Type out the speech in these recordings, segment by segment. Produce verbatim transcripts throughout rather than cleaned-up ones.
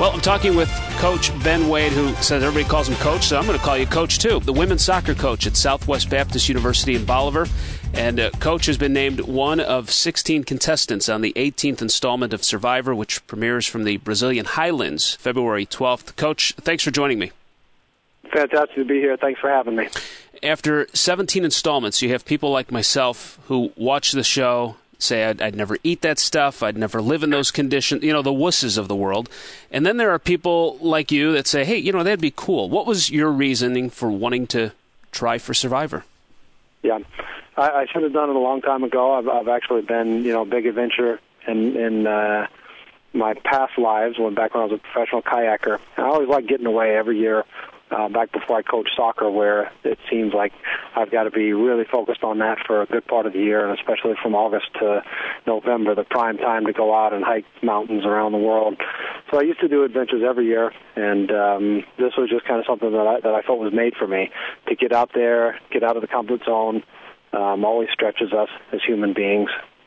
Well, I'm talking with Coach Ben Wade, who says everybody calls him Coach, so I'm going to call you Coach too. The women's soccer coach at Southwest Baptist University in Bolivar. And uh, Coach has been named one of sixteen contestants on the eighteenth installment of Survivor, which premieres from the Brazilian Highlands February twelfth. Coach, thanks for joining me. Fantastic to be here. Thanks for having me. After seventeen installments, you have people like myself who watch the show, say, I'd, I'd never eat that stuff, I'd never live in those conditions, you know, the wusses of the world. And then there are people like you that say, hey, you know, that'd be cool. What was your reasoning for wanting to try for Survivor? Yeah, I, I should have done it a long time ago. I've, I've actually been, you know, a big adventure in, in uh, my past lives, when back when I was a professional kayaker. I always liked getting away every year. Uh, back before I coached soccer, where it seems like I've got to be really focused on that for a good part of the year, and especially from August to November, the prime time to go out and hike mountains around the world. So I used to do adventures every year, and um, this was just kind of something that I, that I felt was made for me, to get out there, get out of the comfort zone. Um, always stretches us as human beings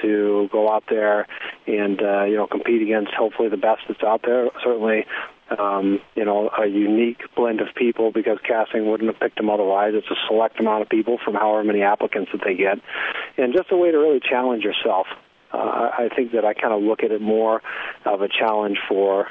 to go out there and, uh, you know, compete against hopefully the best that's out there. Certainly, Um, you know, a unique blend of people, because casting wouldn't have picked them otherwise. It's a select amount of people from however many applicants that they get. And just a way to really challenge yourself. Uh, I think that I kind of look at it more of a challenge for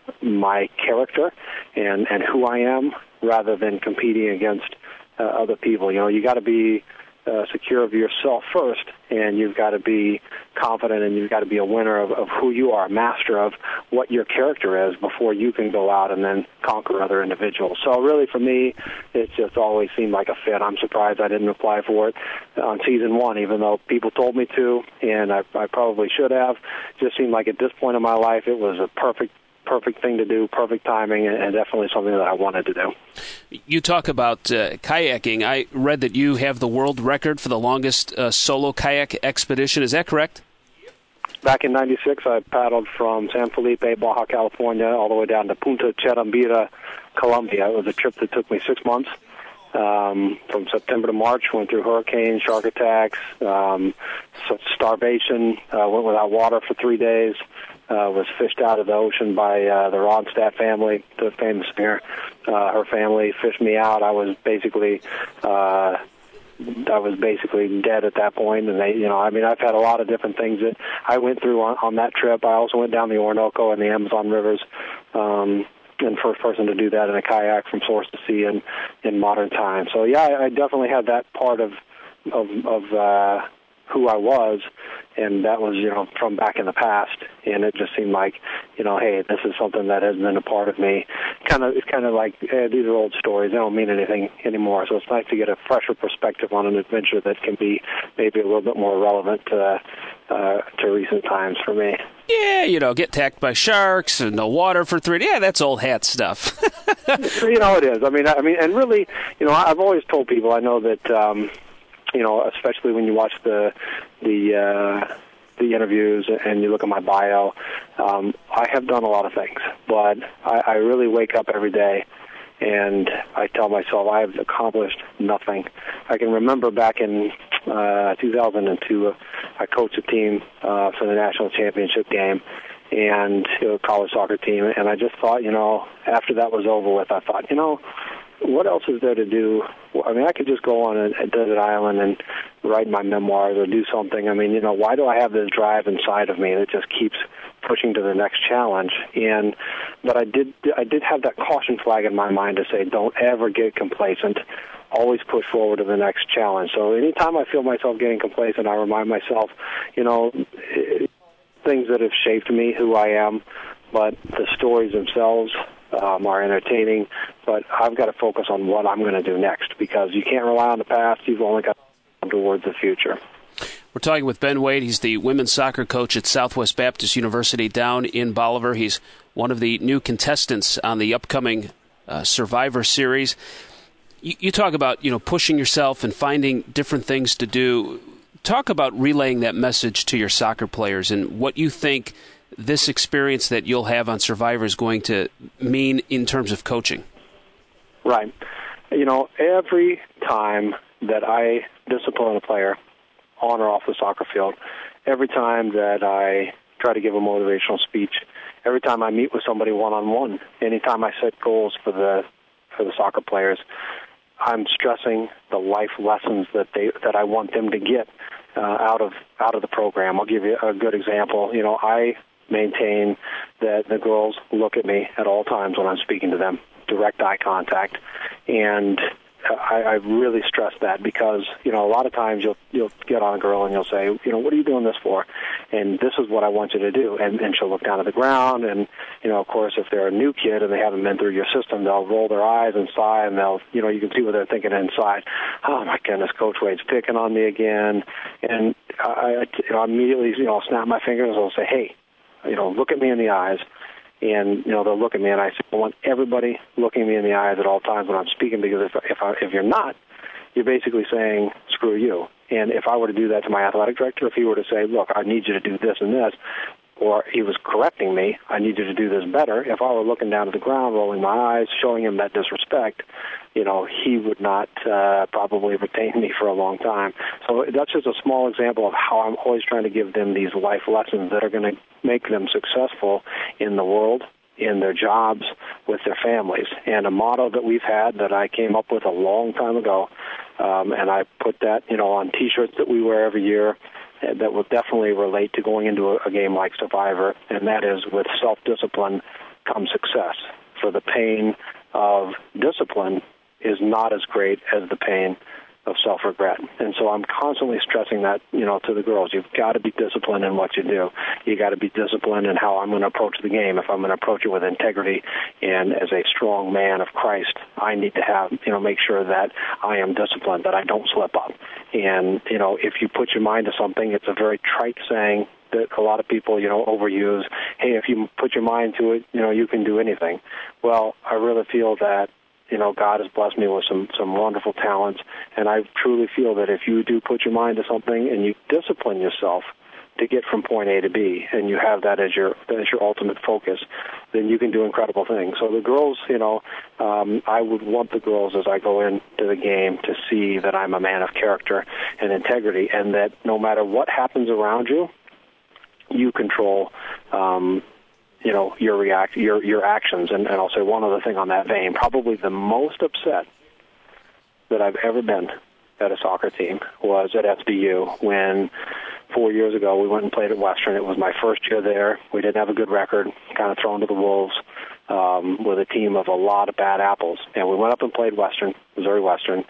my character and, and who I am, rather than competing against uh, other people. You know, you got to be Uh, secure of yourself first, and you've got to be confident, and you've got to be a winner of, of who you are, master of what your character is, before you can go out and then conquer other individuals. So really, for me, it just always seemed like a fit. I'm surprised I didn't apply for it on season one, even though people told me to, and I, I probably should have. It just seemed like at this point in my life, it was a perfect perfect thing to do, perfect timing, and definitely something that I wanted to do. You talk about uh, kayaking. I read that you have the world record for the longest uh, solo kayak expedition. Is that correct? Back in ninety-six, I paddled from San Felipe, Baja California, all the way down to Punta Cherambira, Colombia. It was a trip that took me six months. Um, from September to March, went through hurricanes, shark attacks, um, starvation, uh, went without water for three days. Uh, was fished out of the ocean by uh, the Ronstadt family, the famous singer. Uh, her family fished me out. I was basically, uh, I was basically dead at that point. And they, you know, I mean, I've had a lot of different things that I went through on, on that trip. I also went down the Orinoco and the Amazon rivers, um, and first person to do that in a kayak from source to sea in, in modern times. So yeah, I, I definitely had that part of of, of uh, who I was, and that was, you know, from back in the past, and it just seemed like, you know, hey, this is something that has been a part of me. Kind of, it's kind of like, eh, these are old stories, they don't mean anything anymore, so it's nice to get a fresher perspective on an adventure that can be maybe a little bit more relevant to, uh, to recent times for me. Yeah, you know, get attacked by sharks and no water for three days. Yeah, that's old hat stuff. You know, it is. I mean, I mean, and really, you know, I've always told people, I know that, um, you know, especially when you watch the the uh, the interviews and you look at my bio, um, I have done a lot of things, but I, I really wake up every day and I tell myself I have accomplished nothing. I can remember back in uh, two thousand two, uh, I coached a team uh, for the national championship game, and it was a college soccer team, and I just thought, you know, after that was over with, I thought, you know, what else is there to do? I mean, I could just go on a, a desert island and write my memoirs or do something. I mean, you know, why do I have this drive inside of me that just keeps pushing to the next challenge? And but I did, I did have that caution flag in my mind to say, don't ever get complacent. Always push forward to the next challenge. So anytime I feel myself getting complacent, I remind myself, you know, things that have shaped me, who I am, but the stories themselves Um, are entertaining, but I've got to focus on what I'm going to do next, because you can't rely on the past. You've only got to look towards the future. We're talking with Ben Wade. He's the women's soccer coach at Southwest Baptist University down in Bolivar. He's one of the new contestants on the upcoming uh, Survivor Series. You, you talk about, you know, pushing yourself and finding different things to do. Talk about relaying that message to your soccer players and what you think this experience that you'll have on Survivor is going to mean in terms of coaching. Right. You know, every time that I discipline a player on or off the soccer field, every time that I try to give a motivational speech, every time I meet with somebody one-on-one, anytime I set goals for the for the soccer players, I'm stressing the life lessons that they that I want them to get uh, out of out of the program. I'll give you a good example. You know, I maintain that the girls look at me at all times when I'm speaking to them, direct eye contact, and I, I really stress that because, you know, a lot of times you'll you'll get on a girl and you'll say, you know, what are you doing this for? And this is what I want you to do. And, and she'll look down at the ground. And, you know, of course, if they're a new kid and they haven't been through your system, they'll roll their eyes and sigh, and they'll, you know, you can see what they're thinking inside. Oh, my goodness, Coach Wade's picking on me again. And I, you know, immediately, you know, I'll snap my fingers and I'll say, hey, you know, look at me in the eyes. And, you know, they'll look at me, and I say, I want everybody looking me in the eyes at all times when I'm speaking, because if if, I, if you're not, you're basically saying, screw you. And if I were to do that to my athletic director, if he were to say, look, I need you to do this and this, or he was correcting me, I need you to do this better, if I were looking down at the ground, rolling my eyes, showing him that disrespect, you know, he would not uh, probably retain me for a long time. So that's just a small example of how I'm always trying to give them these life lessons that are going to make them successful in the world, in their jobs, with their families. And a motto that we've had that I came up with a long time ago, um, and I put that, you know, on T-shirts that we wear every year, that will definitely relate to going into a, a game like Survivor, and that is, with self-discipline comes success. For the pain of discipline is not as great as the pain of self-regret. And so I'm constantly stressing that, you know, to the girls. You've got to be disciplined in what you do. You got to be disciplined in how I'm going to approach the game. If I'm going to approach it with integrity and as a strong man of Christ, I need to have, you know, make sure that I am disciplined, that I don't slip up. And, you know, if you put your mind to something, it's a very trite saying that a lot of people, you know, overuse. Hey, if you put your mind to it, you know, you can do anything. Well, I really feel that, you know, God has blessed me with some, some wonderful talents, and I truly feel that if you do put your mind to something and you discipline yourself to get from point A to B, and you have that as your as your ultimate focus, then you can do incredible things. So the girls, you know, um, I would want the girls as I go into the game to see that I'm a man of character and integrity, and that no matter what happens around you, you control um you know, your react, your your actions. And, and I'll say one other thing on that vein. Probably the most upset that I've ever been at a soccer team was at S B U when four years ago we went and played at Western. It was my first year there. We didn't have a good record, kind of thrown to the wolves um, with a team of a lot of bad apples. And we went up and played Western, Missouri Western,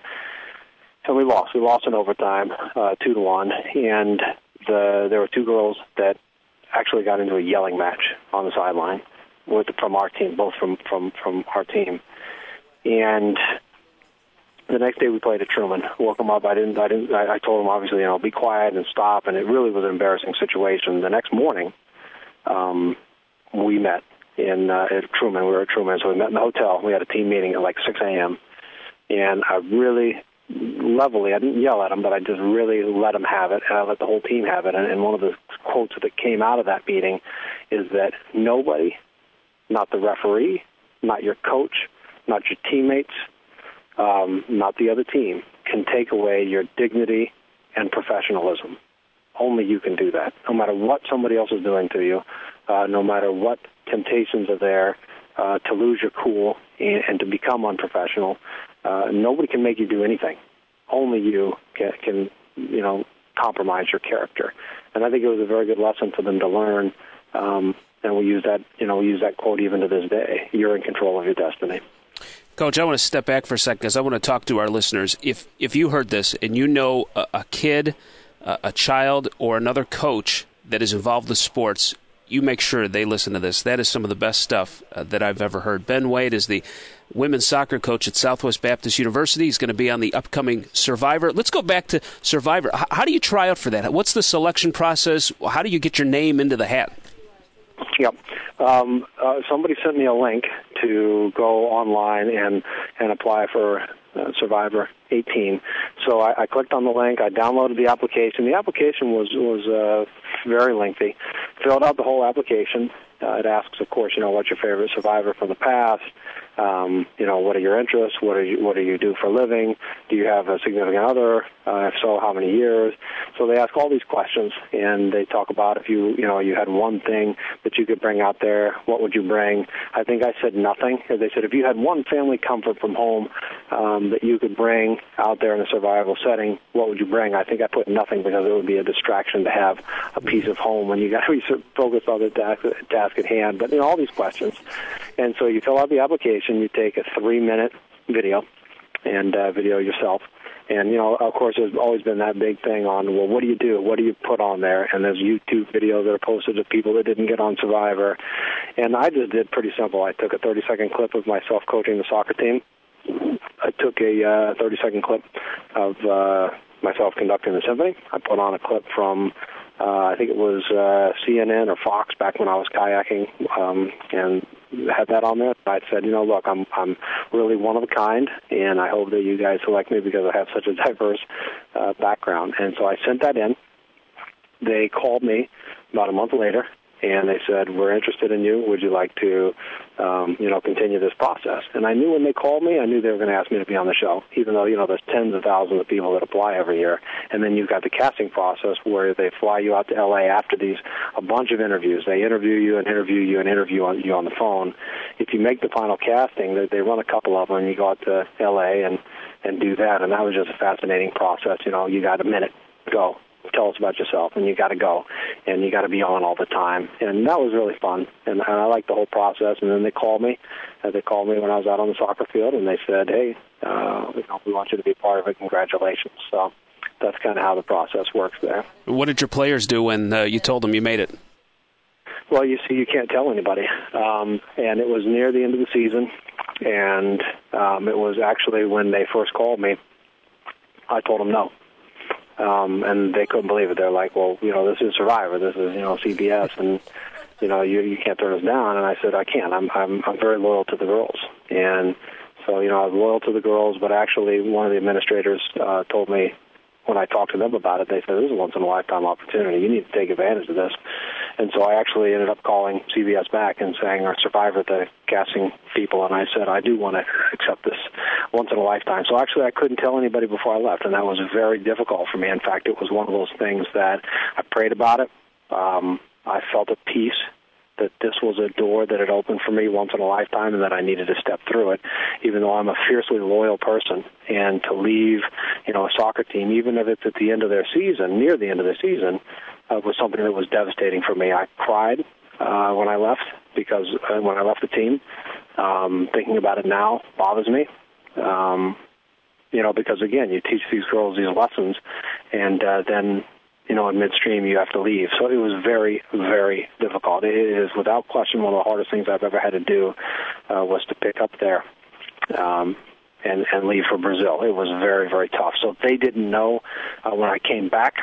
and we lost. We lost in overtime, uh, two to one. And the there were two girls that actually got into a yelling match on the sideline with from our team, both from, from, from our team. And the next day we played at Truman. Woke them up. I didn't. I didn't. I, I told them obviously, you know, be quiet and stop. And it really was an embarrassing situation. The next morning, um, we met in uh, at Truman. We were at Truman, so we met in the hotel. We had a team meeting at like six a.m. And I really. levelly, I didn't yell at them, but I just really let them have it, and I let the whole team have it. And, and one of the quotes that came out of that meeting is that nobody, not the referee, not your coach, not your teammates, um, not the other team, can take away your dignity and professionalism. Only you can do that. No matter what somebody else is doing to you, uh, no matter what temptations are there uh, to lose your cool and, and to become unprofessional, Uh, nobody can make you do anything. Only you can, can, you know, compromise your character. And I think it was a very good lesson for them to learn. Um, and we use that, you know, we use that quote even to this day. You're in control of your destiny. Coach, I want to step back for a second because I want to talk to our listeners. If if you heard this and you know a, a kid, a, a child, or another coach that is involved with sports, you make sure they listen to this. That is some of the best stuff uh, that I've ever heard. Ben Wade is the women's soccer coach at Southwest Baptist University. He's going to be on the upcoming Survivor. Let's go back to Survivor. H- how do you try out for that? What's the selection process? How do you get your name into the hat? Yep. Um, uh, somebody sent me a link to go online and, and apply for uh, Survivor eighteen. So I, I clicked on the link. I downloaded the application. The application was, was uh, very lengthy. Filled out the whole application. Uh, it asks, of course, you know, what's your favorite survivor from the past? Um, you know, what are your interests? What are you, what do you do for a living? Do you have a significant other? Uh, if so, how many years? So they ask all these questions, and they talk about if you, you know, you had one thing that you could bring out there, what would you bring? I think I said nothing. They said if you had one family comfort from home um, that you could bring out there in a survival setting, what would you bring? I think I put nothing because it would be a distraction to have a piece of home when you got to be so focused on the task, task at hand. But, you know, all these questions. And so you fill out the application, you take a three-minute video and uh, video yourself. And, you know, of course, there's always been that big thing on, well, what do you do? What do you put on there? And there's YouTube videos that are posted of people that didn't get on Survivor. And I just did pretty simple. I took a thirty-second clip of myself coaching the soccer team. I took a uh, thirty-second clip of uh, myself conducting the symphony. I put on a clip from Uh, I think it was uh, C N N or Fox back when I was kayaking, um, and had that on there. I said, you know, look, I'm I'm really one of a kind, and I hope that you guys select me because I have such a diverse uh, background. And so I sent that in. They called me about a month later, and they said, we're interested in you. Would you like to, um, you know, continue this process? And I knew when they called me, I knew they were going to ask me to be on the show, even though, you know, there's tens of thousands of people that apply every year. And then you've got the casting process where they fly you out to L A after these, a bunch of interviews. They interview you and interview you and interview on, you on the phone. If you make the final casting, they, they run a couple of them, and you go out to L A and, and do that. And that was just a fascinating process. You know, you got a minute, go. Tell us about yourself, and you got to go, and you got to be on all the time, and that was really fun, and, and I liked the whole process. And then they called me, uh, they called me when I was out on the soccer field, and they said, hey, uh, you know, we want you to be part of it, congratulations. So that's kind of how the process works there. What did your players do when uh, you told them you made it? Well, you see, you can't tell anybody, um, and it was near the end of the season, and um, it was actually when they first called me, I told them no. Um, and they couldn't believe it. They're like, well, you know, this is Survivor. This is, you know, C B S, and, you know, you you can't turn us down. And I said, I can't. I'm I'm I'm very loyal to the girls. And so, you know, I was loyal to the girls, but actually one of the administrators uh, told me when I talked to them about it, they said, this is a once-in-a-lifetime opportunity. You need to take advantage of this. And so I actually ended up calling C B S back and saying, our Survivor, the casting people, and I said, I do want to accept this once in a lifetime. So actually I couldn't tell anybody before I left, and that was very difficult for me. In fact, it was one of those things that I prayed about it. Um, I felt at peace that this was a door that had opened for me once in a lifetime and that I needed to step through it, even though I'm a fiercely loyal person. And to leave, you know, a soccer team, even if it's at the end of their season, near the end of their season, uh, was something that was devastating for me. I cried uh, when I left because uh, when I left the team, um, thinking about it now bothers me. Um, you know, because again, you teach these girls these lessons, and uh, then, you know, in midstream you have to leave. So it was very, very difficult. It is without question one of the hardest things I've ever had to do uh, was to pick up there um, and, and leave for Brazil. It was very, very tough. So they didn't know uh, when I came back.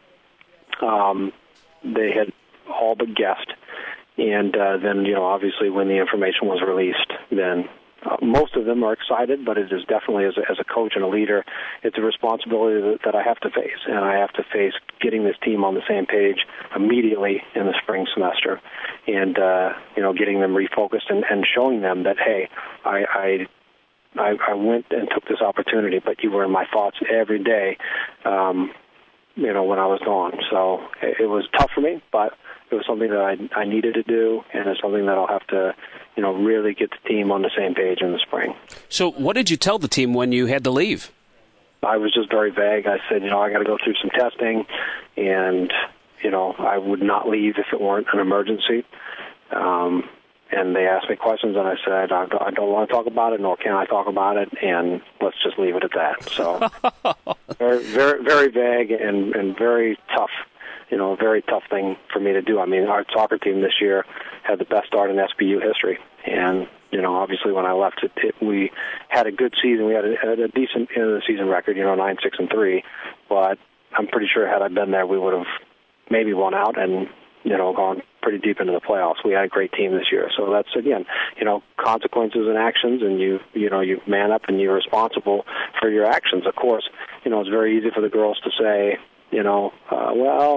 Um, they had all but guessed. And uh, then, you know, obviously when the information was released, then Uh, most of them are excited, but it is definitely, as a, as a coach and a leader, it's a responsibility that, that I have to face, and I have to face getting this team on the same page immediately in the spring semester, and uh, you know, getting them refocused and, and showing them that, hey, I, I I I went and took this opportunity, but you were in my thoughts every day, um, you know, when I was gone. So it, it was tough for me, but it was something that I, I needed to do, and it's something that I'll have to, you know, really get the team on the same page in the spring. So what did you tell the team when you had to leave? I was just very vague. I said, you know, I got to go through some testing, and, you know, I would not leave if it weren't an emergency. Um, and they asked me questions, and I said, I don't, I don't want to talk about it, nor can I talk about it, and let's just leave it at that. So very, very, very vague and, and very tough. You know, a very tough thing for me to do. I mean, our soccer team this year had the best start in S B U history. And, you know, obviously when I left, it, it, we had a good season. We had a, had a decent end of the season record, you know, nine, six, and three. But I'm pretty sure had I been there, we would have maybe won out and, you know, gone pretty deep into the playoffs. We had a great team this year. So that's, again, you know, consequences and actions, and you, you know, you man up and you're responsible for your actions. Of course, you know, it's very easy for the girls to say, you know, uh, well,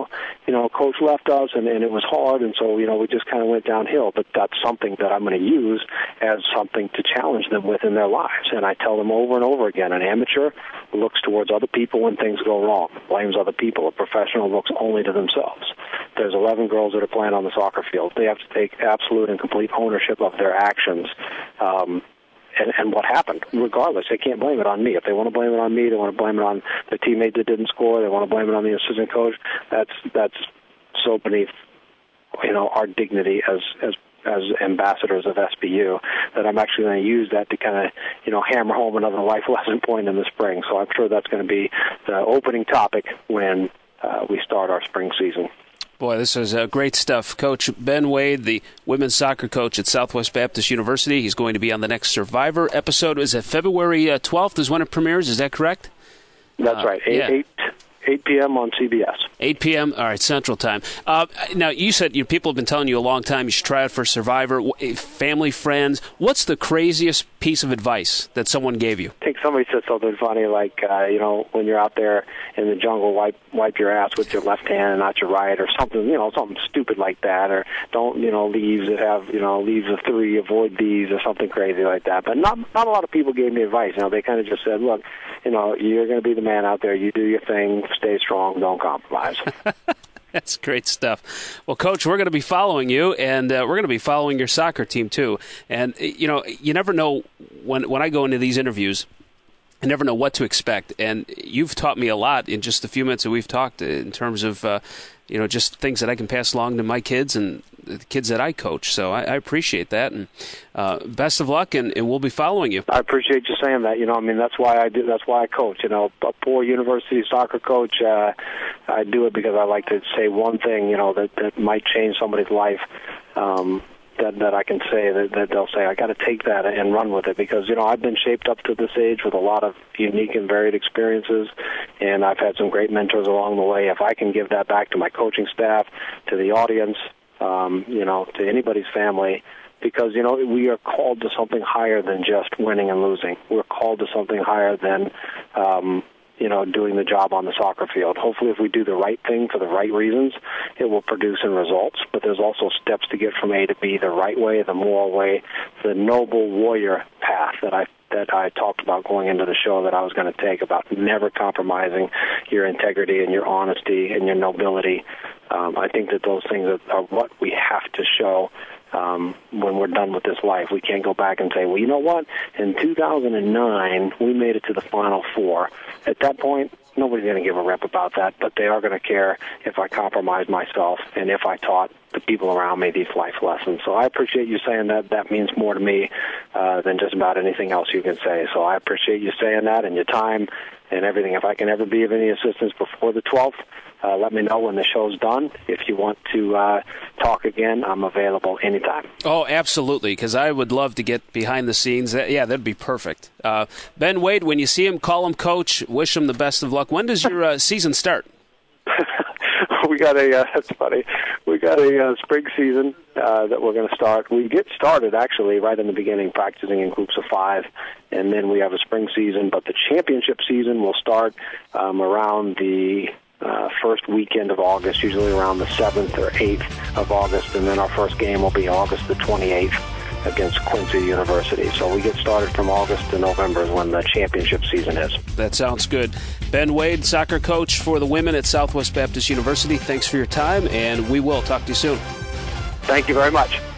you know, coach left us, and, and it was hard, and so, you know, we just kind of went downhill. But that's something that I'm going to use as something to challenge them with in their lives. And I tell them over and over again, an amateur looks towards other people when things go wrong, blames other people. A professional looks only to themselves. There's eleven girls that are playing on the soccer field. They have to take absolute and complete ownership of their actions. Um, And, and what happened, regardless. They can't blame it on me. If they want to blame it on me, they want to blame it on the teammate that didn't score, they want to blame it on the assistant coach, that's that's so beneath, you know, our dignity as as as ambassadors of S B U that I'm actually going to use that to kind of, you know, hammer home another life lesson point in the spring. So I'm sure that's going to be the opening topic when uh, we start our spring season. Boy, this is uh, great stuff. Coach Ben Wade, the women's soccer coach at Southwest Baptist University. He's going to be on the next Survivor episode. Is it February uh, twelfth is when it premieres? Is that correct? That's uh, right. Eight, yeah. eight, eight p.m. on C B S. eight p.m. All right, Central Time. Uh, now, you said your people have been telling you a long time you should try out for Survivor. Family, friends. What's the craziest piece of advice that someone gave you? I think somebody said something funny like, uh, you know, when you're out there in the jungle, wipe wipe your ass with your left hand and not your right, or something, you know, something stupid like that, or don't, you know, leaves that have, you know, leaves of three, avoid these, or something crazy like that. But not not a lot of people gave me advice. You know, they kind of just said, look, you know, you're going to be the man out there. You do your thing, stay strong, don't compromise. That's great stuff. Well, Coach, we're going to be following you, and uh, we're going to be following your soccer team, too. And, you know, you never know when when I go into these interviews, I never know what to expect. And you've taught me a lot in just the few minutes that we've talked in terms of, uh, you know, just things that I can pass along to my kids and the kids that I coach. So I, I appreciate that. And uh, best of luck, and, and we'll be following you. I appreciate you saying that. You know, I mean, that's why I do. That's why I coach. You know, a poor university soccer coach, uh, I do it because I like to say one thing, you know, that, that might change somebody's life. Um, that that I can say that, that they'll say, I got to take that and run with it, because, you know, I've been shaped up to this age with a lot of unique and varied experiences, and I've had some great mentors along the way. If I can give that back to my coaching staff, to the audience, um, you know, to anybody's family, because, you know, we are called to something higher than just winning and losing. We're called to something higher than, um, you know, doing the job on the soccer field. Hopefully, if we do the right thing for the right reasons, it will produce in results. But there's also steps to get from A to B the right way, the moral way, the noble warrior path that I that I talked about going into the show that I was going to take, about never compromising your integrity and your honesty and your nobility. Um, I think that those things are, are what we have to show Um, when we're done with this life. We can't go back and say, well, you know what? In two thousand nine, we made it to the Final Four. At that point, nobody's going to give a rip about that, but they are going to care if I compromise myself and if I taught the people around me these life lessons. So I appreciate you saying that. That means more to me uh, than just about anything else you can say. So I appreciate you saying that and your time and everything. If I can ever be of any assistance before the twelfth, Uh, let me know when the show's done. If you want to uh, talk again, I'm available anytime. Oh, absolutely, because I would love to get behind the scenes. Yeah, that'd be perfect. Uh, Ben Wade, when you see him, call him Coach. Wish him the best of luck. When does your uh, season start? we got a, uh, that's funny, we got a uh, spring season uh, that we're going to start. We get started, actually, right in the beginning, practicing in groups of five, and then we have a spring season. But the championship season will start um, around the Uh, first weekend of August, usually around the seventh or eighth of August, and then our first game will be August the twenty-eighth against Quincy University. So we get started from August to November is when the championship season is. That sounds good. Ben Wade, soccer coach for the women at Southwest Baptist University, thanks for your time, and we will talk to you soon. Thank you very much.